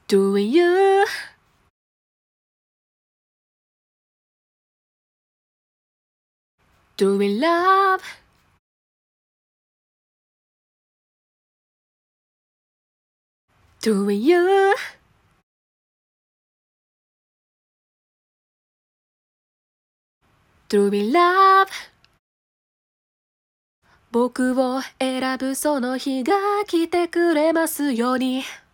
Do you do we love do you do we love 僕を選ぶその日が来てくれますように